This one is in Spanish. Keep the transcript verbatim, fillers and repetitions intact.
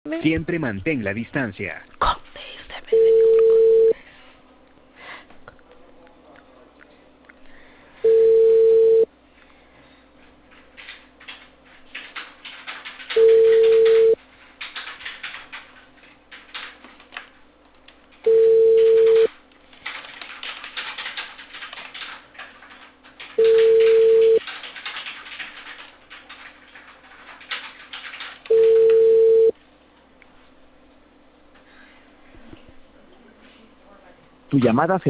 Siempre mantén la distancia. Contésteme, señor. Tu llamada se